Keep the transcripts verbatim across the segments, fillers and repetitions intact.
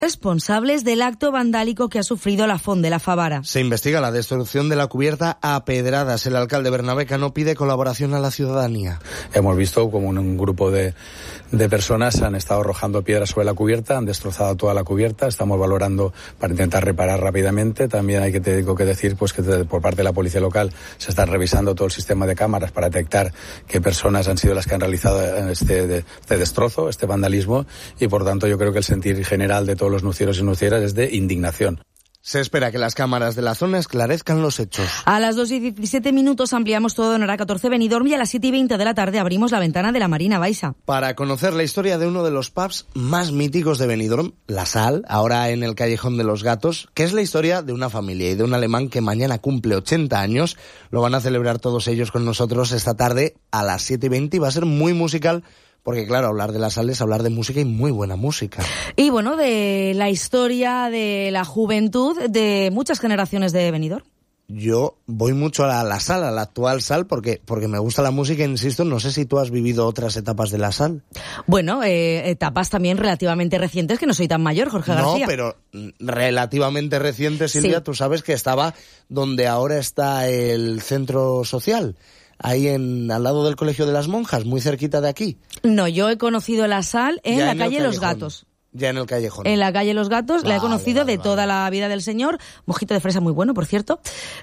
responsables del acto vandálico que ha sufrido la Font de la Favara. Se investiga la destrucción de la cubierta a pedradas. El alcalde Bernabé Cano pide colaboración a la ciudadanía. Hemos visto como un grupo de, de personas han estado arrojando piedras sobre la cubierta, han destrozado toda la cubierta. Estamos valorando para intentar reparar rápidamente. También hay que, te digo que decir pues que te, por parte de la policía local se está revisando todo el sistema de cámaras para detectar qué personas han sido las que han realizado este, de, este destrozo, este vandalismo, y por tanto yo creo que el sentir general de todos los nucieros y nucieras es de indignación. Se espera que las cámaras de la zona esclarezcan los hechos. A las dos y diecisiete minutos ampliamos todo en hora catorce Benidorm y a las siete y veinte de la tarde abrimos la ventana de la Marina Baixa. Para conocer la historia de uno de los pubs más míticos de Benidorm, La Sal, ahora en el Callejón de los Gatos, que es la historia de una familia y de un alemán que mañana cumple ochenta años. Lo van a celebrar todos ellos con nosotros esta tarde a las siete y veinte y va a ser muy musical. Porque claro, hablar de La Sal es hablar de música y muy buena música. Y bueno, de la historia de la juventud de muchas generaciones de Benidorm. Yo voy mucho a la, a la Sal, a la actual Sal, porque porque me gusta la música, insisto, no sé si tú has vivido otras etapas de La Sal. Bueno, eh, etapas también relativamente recientes, que no soy tan mayor, Jorge García. No, pero relativamente recientes, Silvia, sí. Tú sabes que estaba donde ahora está el centro social. Ahí en al lado del Colegio de las Monjas, muy cerquita de aquí. No, yo he conocido La Sal en ya la en calle Los Gatos. Ya en el callejón. En la calle Los Gatos, vale, la he conocido vale, de vale. toda la vida del señor. Mojito de fresa muy bueno, por cierto.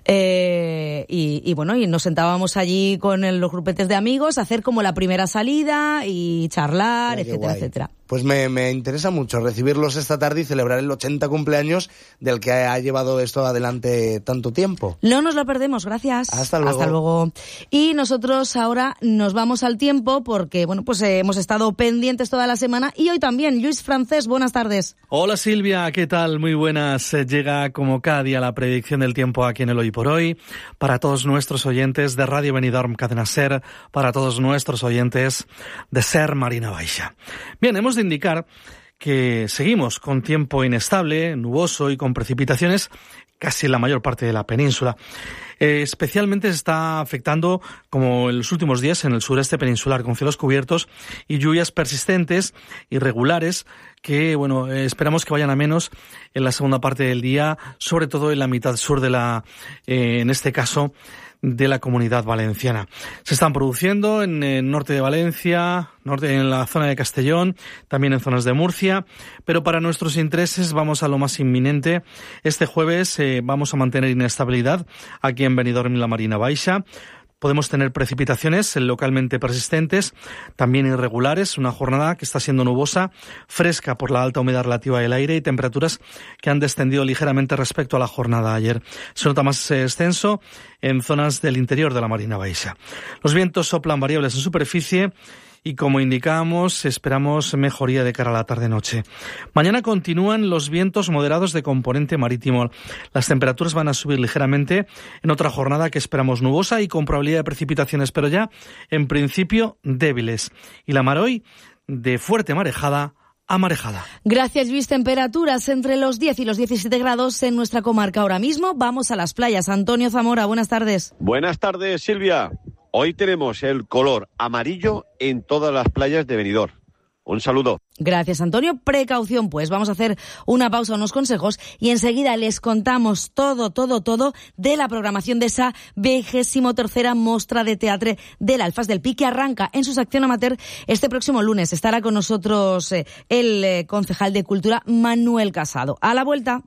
Eh, y, y bueno, y nos sentábamos allí con el, los grupetes de amigos a hacer como la primera salida y charlar, Ay, etcétera, etcétera. Pues me, me interesa mucho recibirlos esta tarde y celebrar el ochenta cumpleaños del que ha llevado esto adelante tanto tiempo. No nos lo perdemos, gracias. Hasta luego. Hasta luego. Y nosotros ahora nos vamos al tiempo porque, bueno, pues eh, hemos estado pendientes toda la semana y hoy también. Luis Francés, buenas tardes. Hola Silvia, ¿qué tal? Muy buenas. Llega como cada día la predicción del tiempo aquí en el Hoy por Hoy. Para todos nuestros oyentes de Radio Benidorm Cadena Ser, para todos nuestros oyentes de Ser Marina Baixa. Bien, hemos de indicar que seguimos con tiempo inestable, nuboso y con precipitaciones casi en la mayor parte de la península. Eh, especialmente se está afectando, como en los últimos días, en el sureste peninsular, con cielos cubiertos y lluvias persistentes, irregulares, que, bueno, eh, esperamos que vayan a menos en la segunda parte del día, sobre todo en la mitad sur de la, eh, en este caso, de la Comunidad Valenciana. Se están produciendo en el norte de Valencia, norte en la zona de Castellón, también en zonas de Murcia, pero para nuestros intereses vamos a lo más inminente. Este jueves eh, vamos a mantener inestabilidad aquí en Benidorm y la Marina Baixa. Podemos tener precipitaciones localmente persistentes, también irregulares, una jornada que está siendo nubosa, fresca por la alta humedad relativa del aire y temperaturas que han descendido ligeramente respecto a la jornada de ayer. Se nota más extenso en zonas del interior de la Marina Baixa. Los vientos soplan variables en superficie y, como indicábamos, esperamos mejoría de cara a la tarde-noche. Mañana continúan los vientos moderados de componente marítimo. Las temperaturas van a subir ligeramente en otra jornada que esperamos nubosa y con probabilidad de precipitaciones, pero ya, en principio, débiles. Y la mar hoy, de fuerte marejada a marejada. Gracias, Luis. Temperaturas entre los diez y los diecisiete grados en nuestra comarca ahora mismo. Vamos a las playas. Antonio Zamora, buenas tardes. Buenas tardes, Silvia. Hoy tenemos el color amarillo en todas las playas de Benidorm. Un saludo. Gracias, Antonio. Precaución, pues. Vamos a hacer una pausa, unos consejos, y enseguida les contamos todo, todo, todo de la programación de esa vigésimo tercera Mostra de Teatre del Alfaz del Pi, que arranca en su sección amateur este próximo lunes. Estará con nosotros eh, el eh, concejal de Cultura, Manuel Casado. A la vuelta.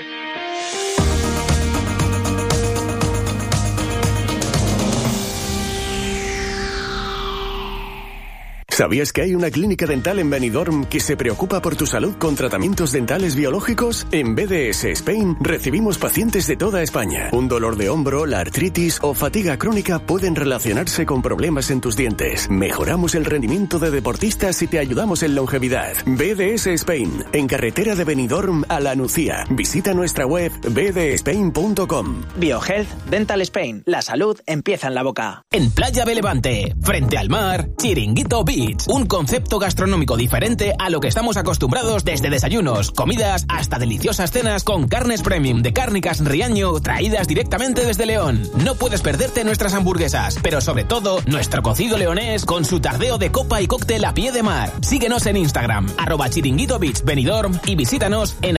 ¿Sabías que hay una clínica dental en Benidorm que se preocupa por tu salud con tratamientos dentales biológicos? En B D S Spain recibimos pacientes de toda España. Un dolor de hombro, la artritis o fatiga crónica pueden relacionarse con problemas en tus dientes. Mejoramos el rendimiento de deportistas y te ayudamos en longevidad. B D S Spain, en carretera de Benidorm a La Nucía. Visita nuestra web b d spain punto com. BioHealth Dental Spain. La salud empieza en la boca. En Playa de Levante, frente al mar, Chiringuito Beach. Beach, un concepto gastronómico diferente a lo que estamos acostumbrados, desde desayunos, comidas hasta deliciosas cenas con carnes premium de Cárnicas Riaño traídas directamente desde León. No puedes perderte nuestras hamburguesas, pero sobre todo nuestro cocido leonés con su tardeo de copa y cóctel a pie de mar. Síguenos en Instagram, arroba Chiringuito Beach Benidorm, y visítanos en